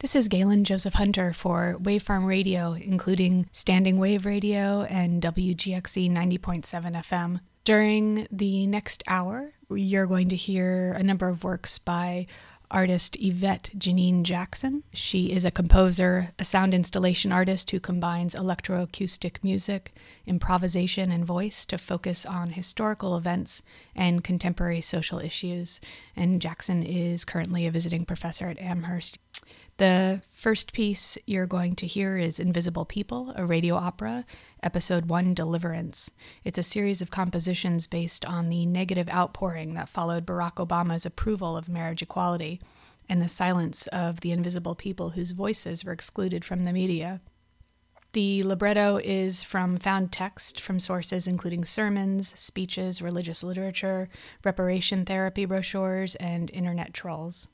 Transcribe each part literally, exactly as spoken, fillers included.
This is Galen Joseph Hunter for Wavefarm Radio, including Standing Wave Radio and W G X E ninety point seven F M. During the next hour, you're going to hear a number of works by artist Yvette Janine Jackson. She is a composer, a sound installation artist who combines electroacoustic music, improvisation, and voice to focus on historical events and contemporary social issues. And Jackson is currently a visiting professor at Amherst. The first piece you're going to hear is Invisible People, a radio opera, Episode one, Deliverance. It's a series of compositions based on the negative outpouring that followed Barack Obama's approval of marriage equality and the silence of the invisible people whose voices were excluded from the media. The libretto is from found text from sources including sermons, speeches, religious literature, reparation therapy brochures, and internet trolls.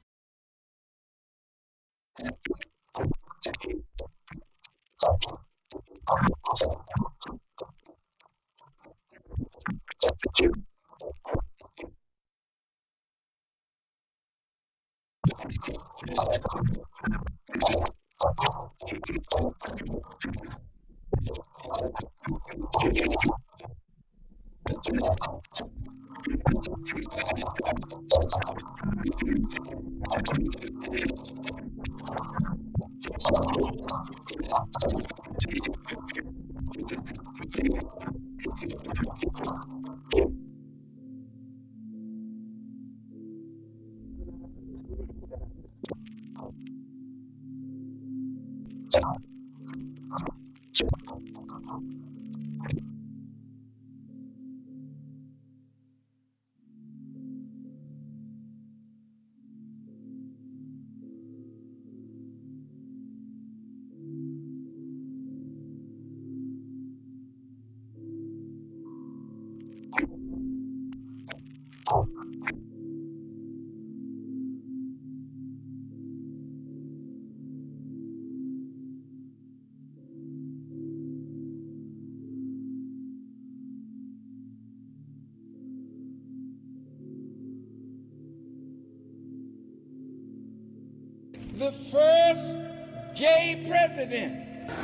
The first gay president.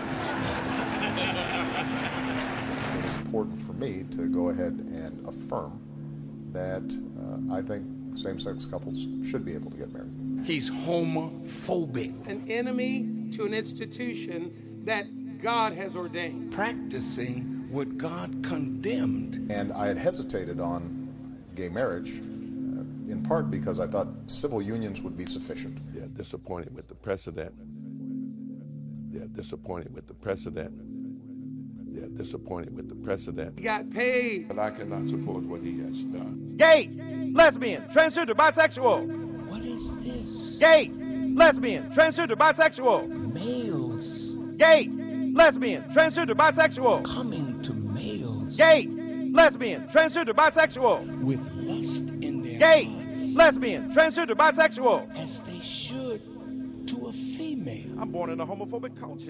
It's important for me to go ahead and affirm that uh, I think same-sex couples should be able to get married. He's homophobic. An enemy to an institution that God has ordained. Practicing what God condemned. And I had hesitated on gay marriage, uh, in part because I thought civil unions would be sufficient. Yeah, disappointed with the precedent. Yeah, disappointed with the precedent. Yeah, disappointed with the precedent. He got paid. But I cannot support what he has done. Gay, lesbian, transgender, bisexual. What is this? Gay, lesbian, transgender, bisexual. Males Gay, lesbian, transgender, bisexual. coming to males Gay, lesbian, transgender, bisexual. with lust in their Gay, hearts, lesbian, transgender, bisexual. as they should to a female. I'm born in a homophobic culture.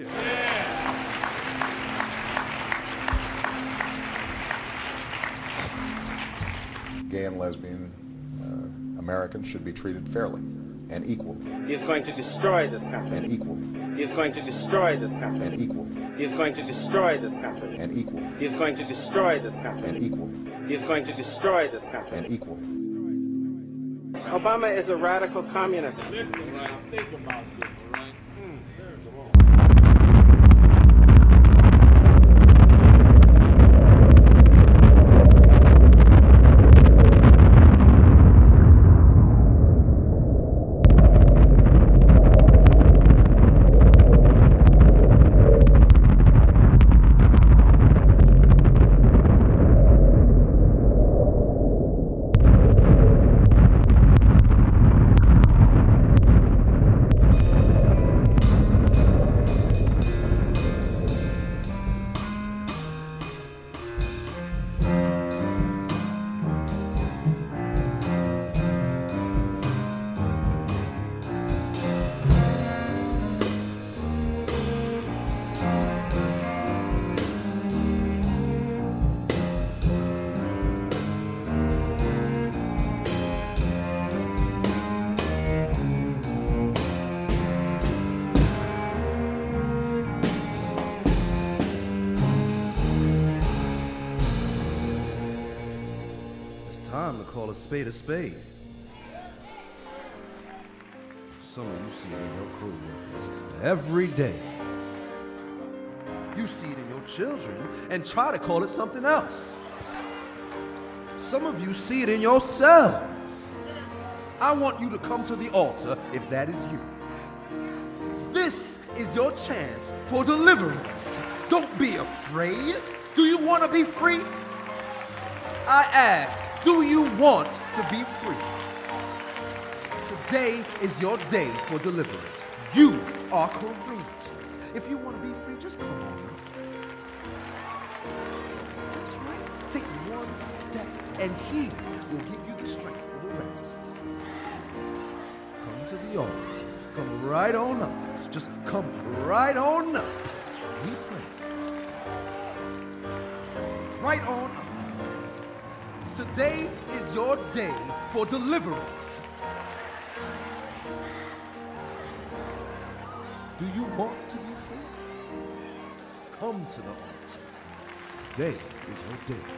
Gay and lesbian uh, Americans should be treated fairly and equally He is going to destroy this country. and equally He is going to destroy this country. and equally He is going to destroy this country. and equally He is going to destroy this country. and equally He is going to destroy this country. and equally. Obama is a radical communist. Listen, right, think about this, all right? Time to call a spade a spade. Some of you see it in your co-workers every day. You see it in your children and try to call it something else. Some of you see it in yourselves. I want you to come to the altar if that is you. This is your chance for deliverance. Don't be afraid. Do you want to be free? I ask, do you want to be free? Today is your day for deliverance. You are courageous. If you want to be free, just come on. That's right. Take one step and He will give you the strength for the rest. Come to the altar. Come right on up. Just come right on up. We pray. Right on up. Today is your day for deliverance. Do you want to be free? Come to the altar. Today is your day.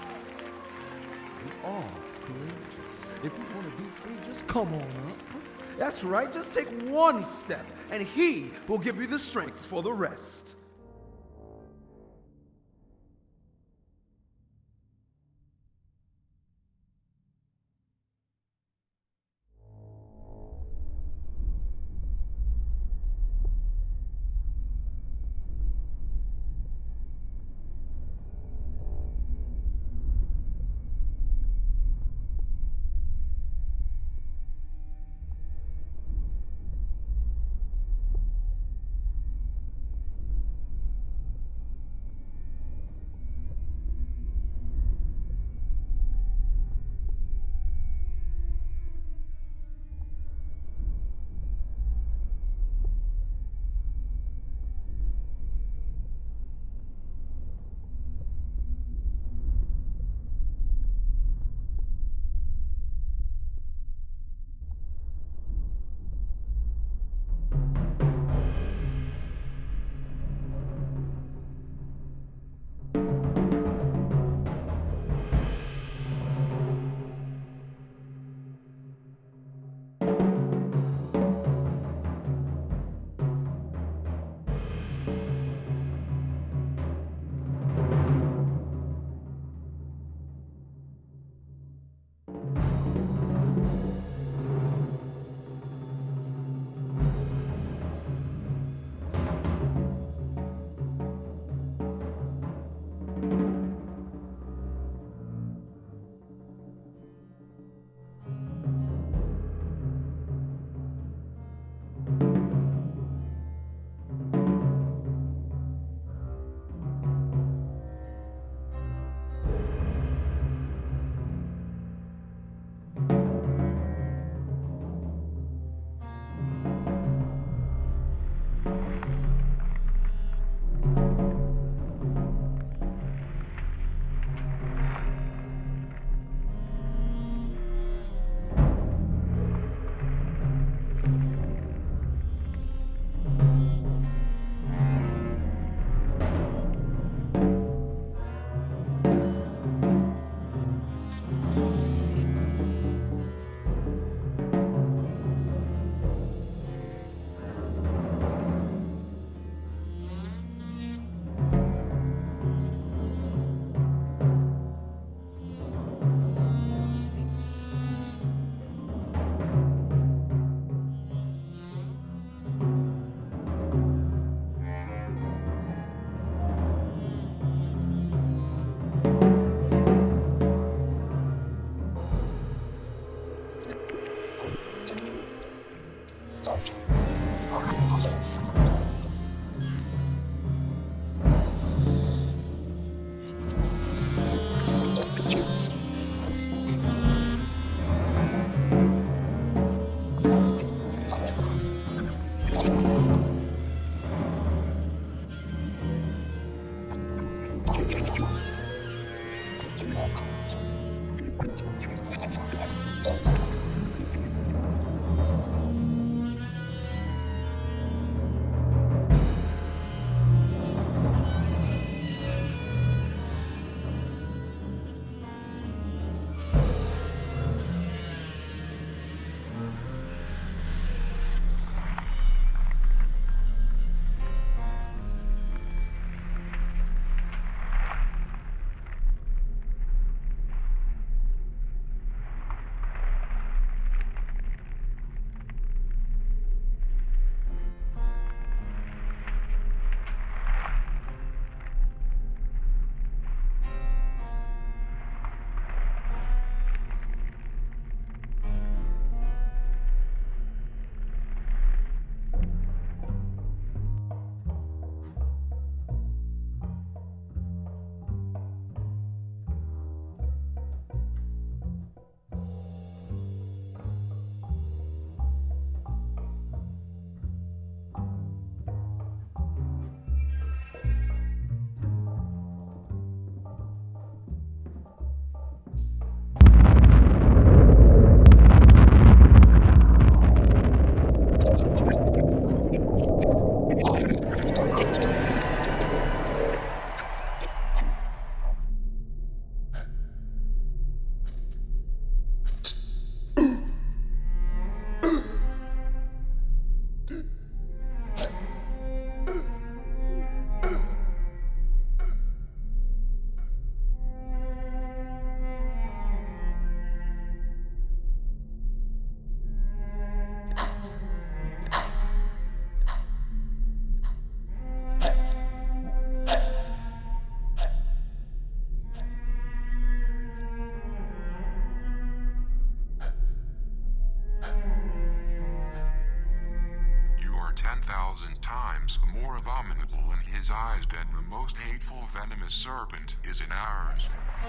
You are courageous. If you want to be free, just come on up. That's right, just take one step, and He will give you the strength for the rest. ten thousand times more abominable in his eyes than the most hateful venomous serpent is in ours.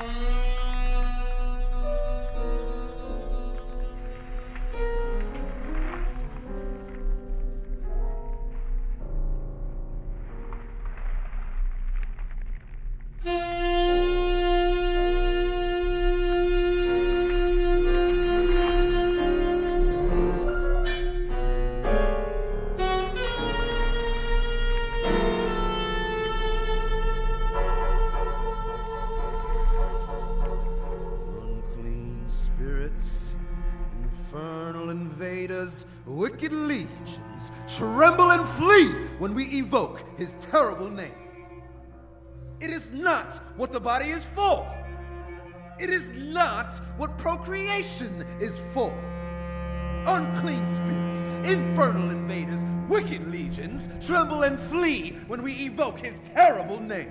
Wicked legions tremble and flee when we evoke his terrible name. It is not what the body is for. It is not what procreation is for. Unclean spirits, infernal invaders, wicked legions tremble and flee when we evoke his terrible name.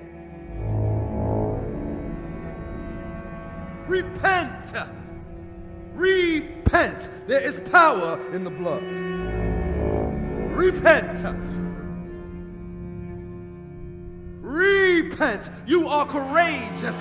Repent! Repent! There is power in the blood. Repent! Repent! You are courageous!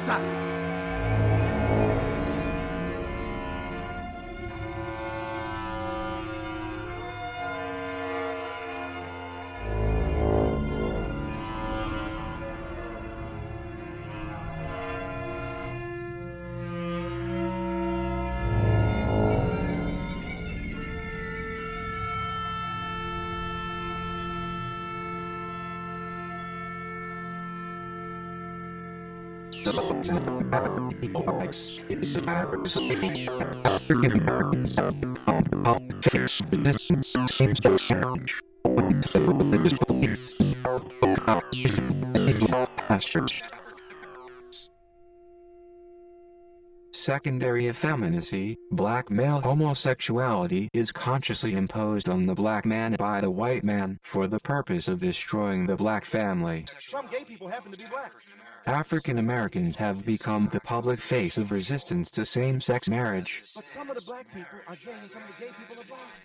African Americans have become politics. The distance seems to change. When the religious beliefs are pastors. Secondary effeminacy, black male homosexuality is consciously imposed on the black man by the white man for the purpose of destroying the black family. Some gay people happen to be black. African Americans have become the public face of resistance to same-sex marriage. But some of the black people are gay and some of the gay people are black.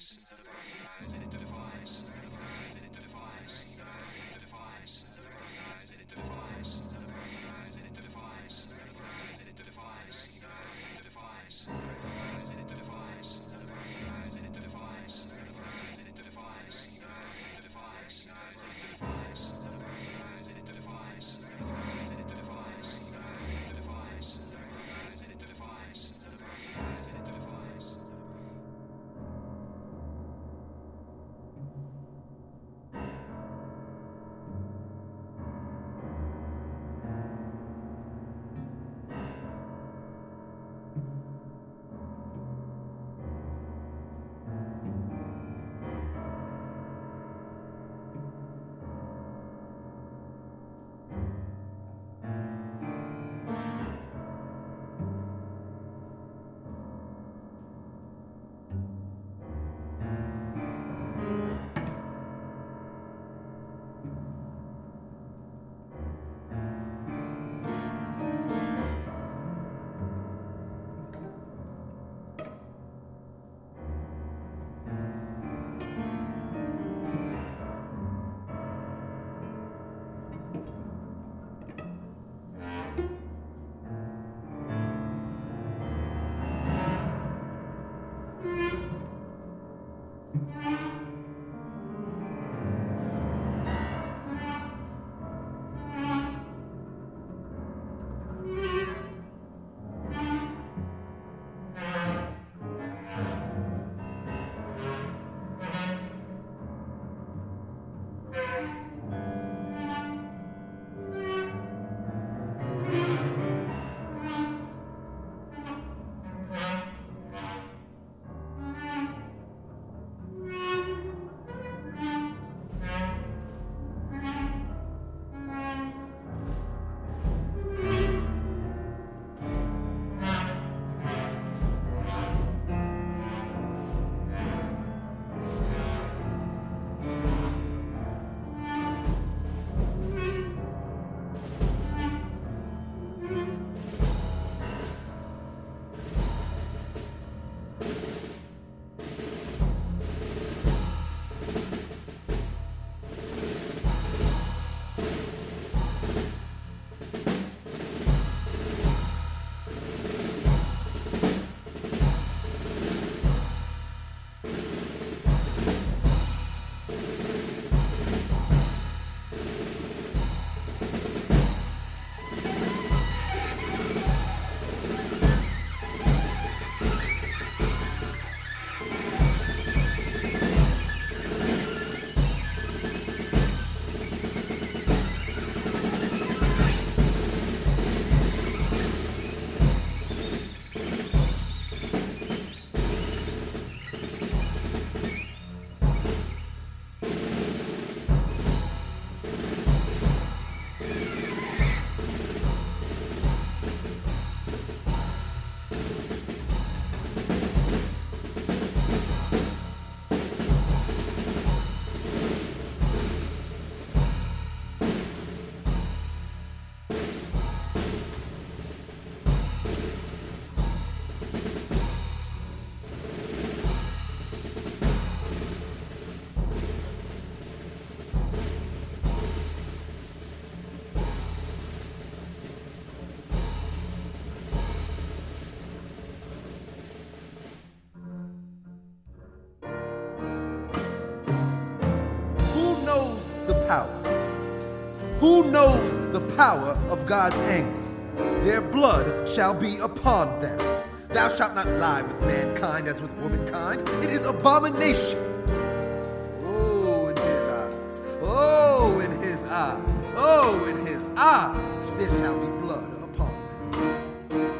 knows the power? Who knows the power of God's anger? Their blood shall be upon them. Thou shalt not lie with mankind as with womankind. It is abomination. Oh, in his eyes. Oh, in his eyes. Oh, in his eyes. There shall be blood upon them.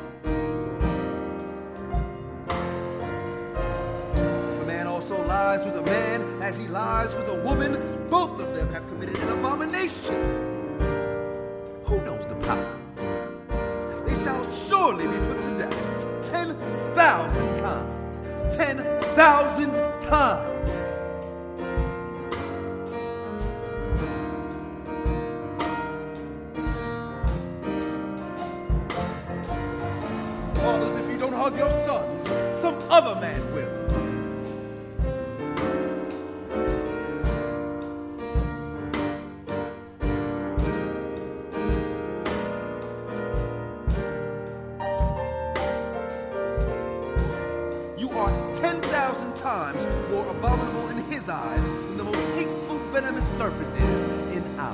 If a man also lies with a man as he lies with a woman, both of them have committed an abomination. Who knows the power? They shall surely be put to death. Ten thousand times. Ten thousand times. Fathers, if you don't hug your sons, some other man will. Times more abominable in his eyes than the most hateful venomous serpent is in ours.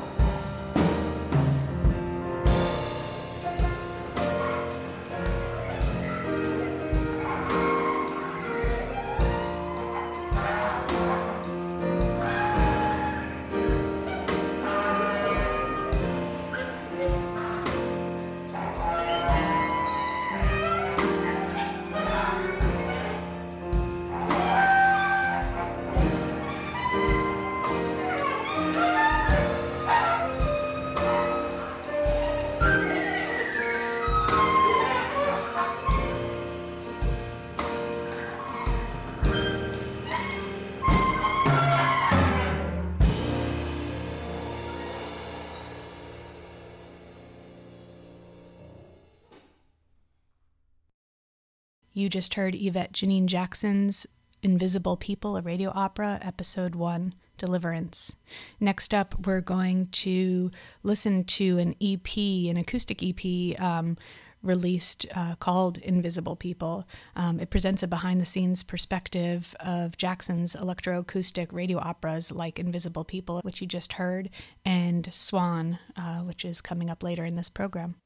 You just heard Yvette Janine Jackson's Invisible People, a radio opera, episode one, Deliverance. Next up, we're going to listen to an E P, an acoustic E P um, released uh, called Invisible People. Um, it presents a behind-the-scenes perspective of Jackson's electroacoustic radio operas like Invisible People, which you just heard, and Swan, uh, which is coming up later in this program.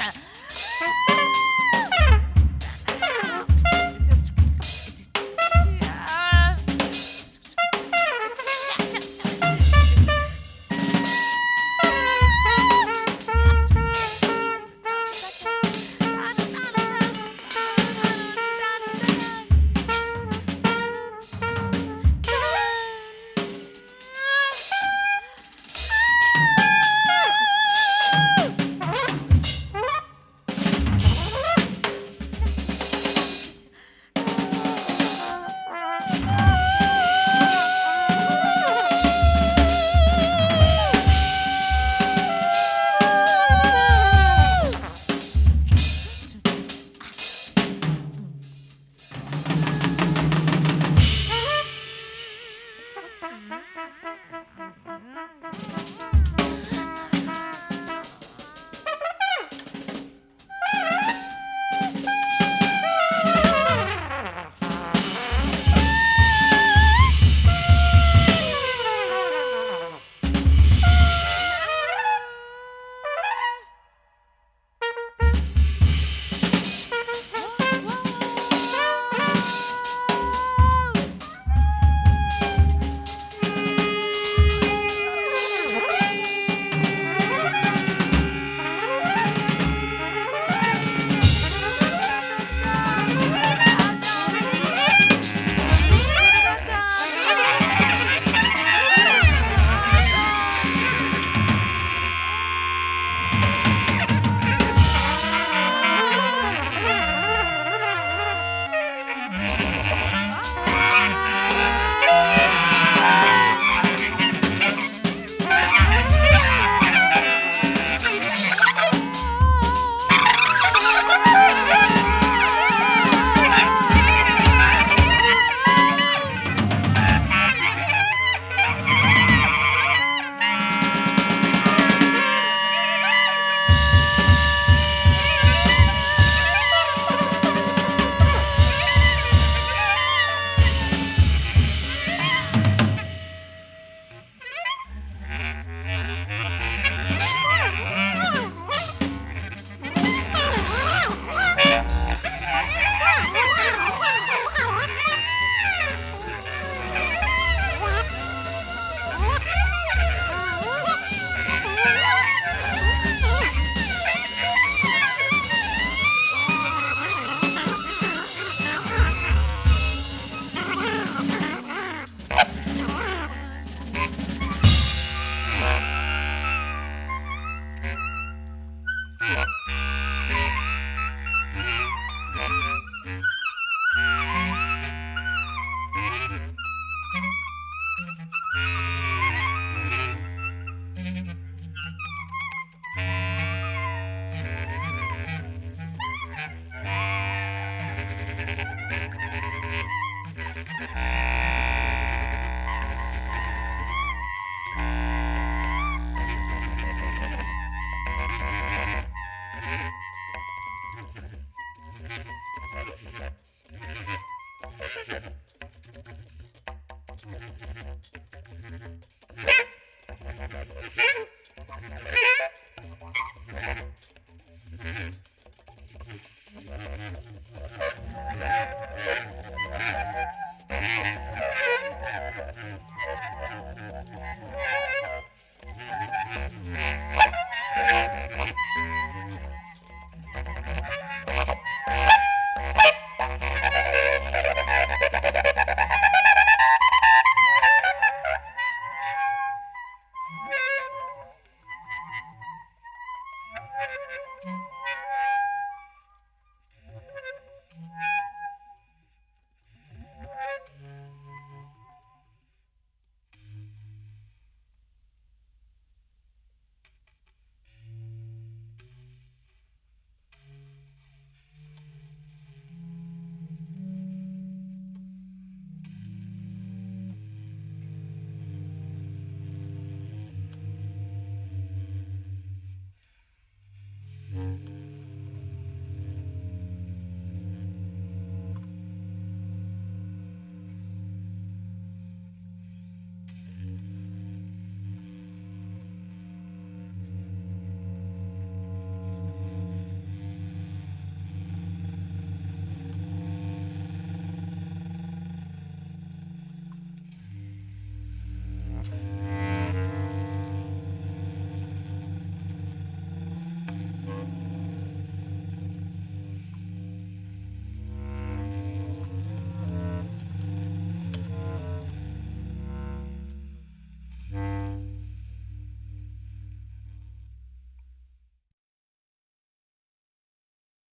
Mm-hmm.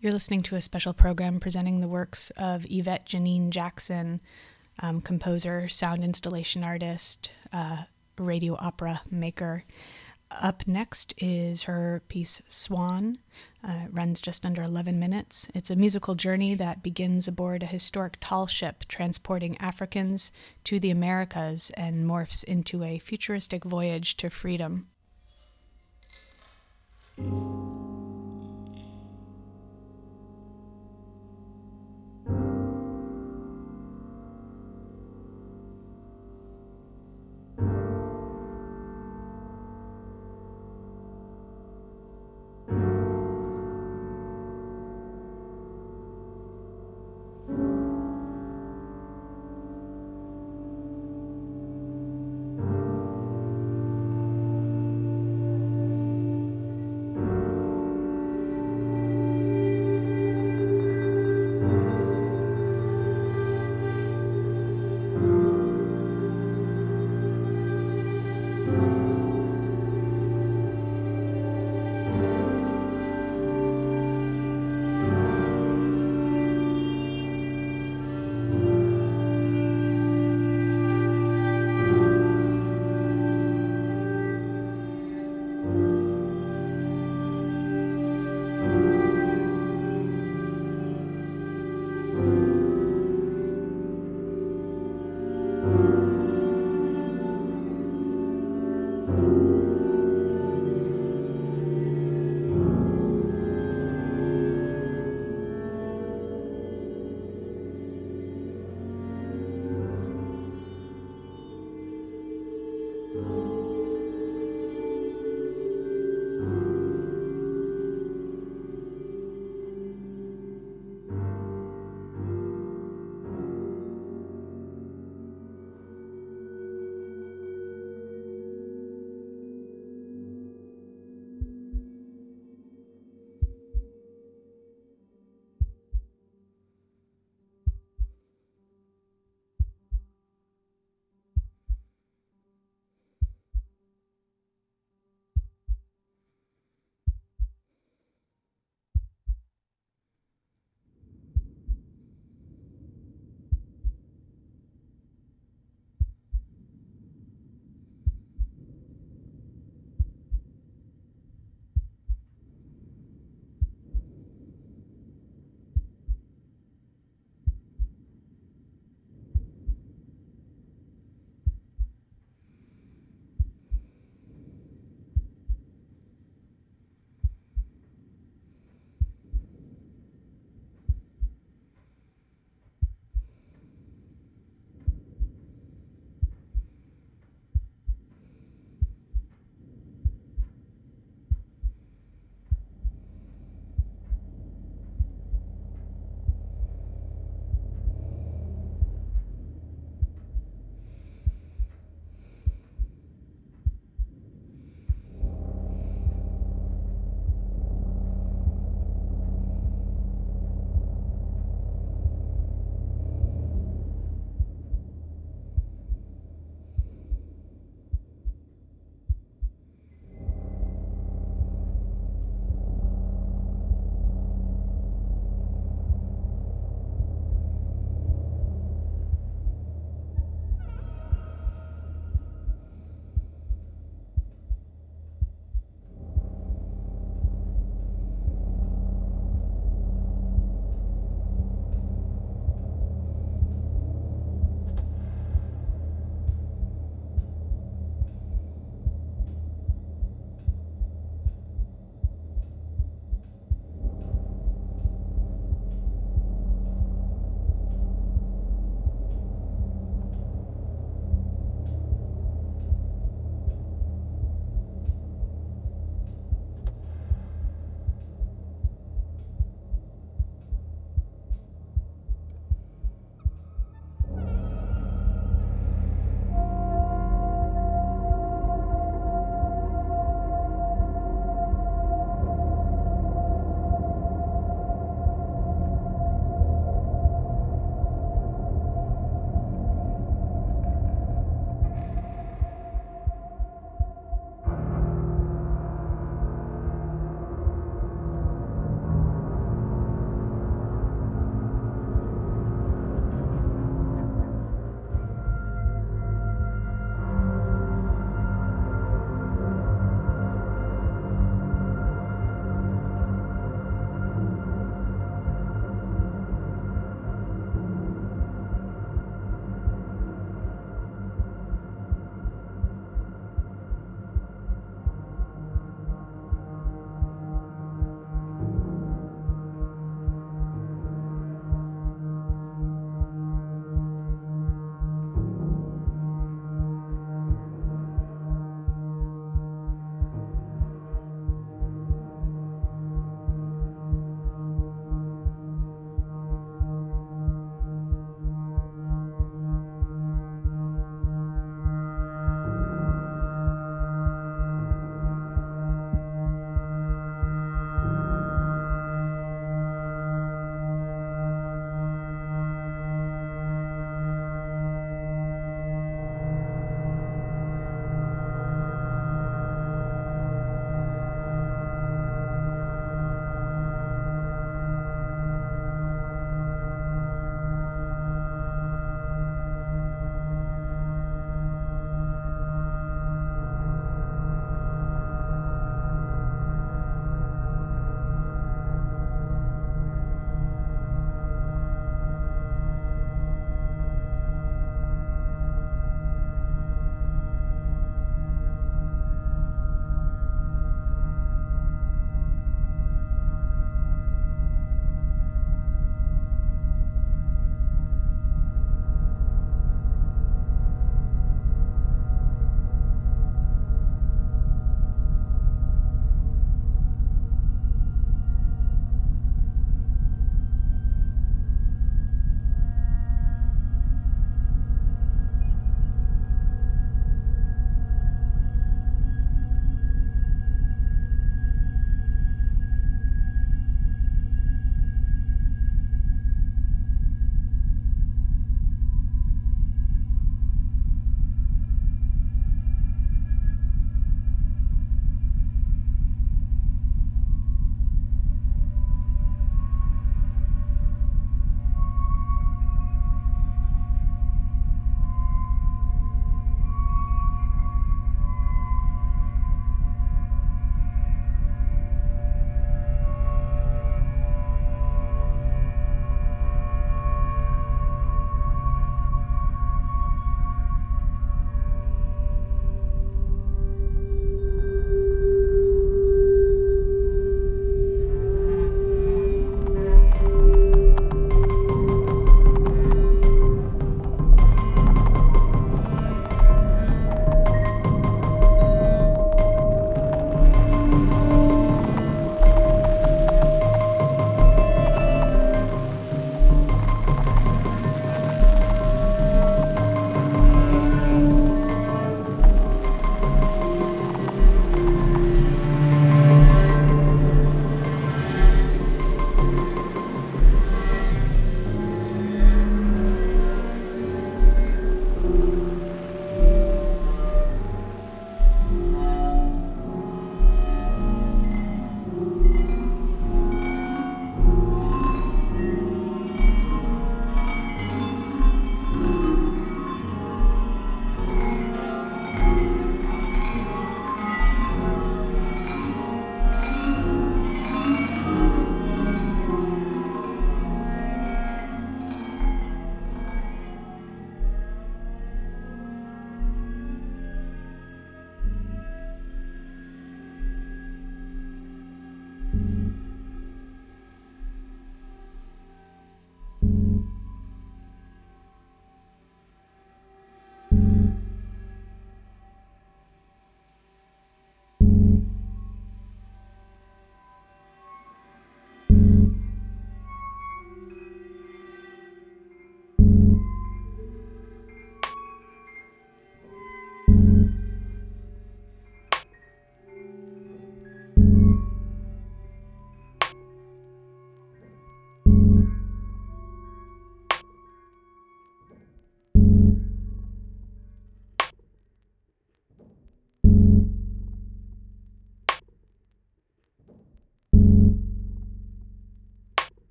You're listening to a special program presenting the works of Yvette Janine Jackson, um, composer, sound installation artist, uh, radio opera maker. Up next is her piece Swan. Uh, it runs just under eleven minutes. It's a musical journey that begins aboard a historic tall ship transporting Africans to the Americas and morphs into a futuristic voyage to freedom.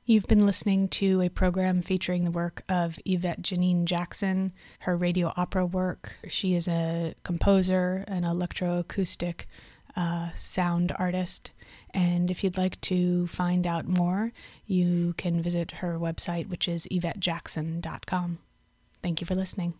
You've been listening to a program featuring the work of Yvette Janine Jackson, her radio opera work. She is a composer, an electroacoustic uh, sound artist. And if you'd like to find out more, you can visit her website, which is yvette jackson dot com. Thank you for listening.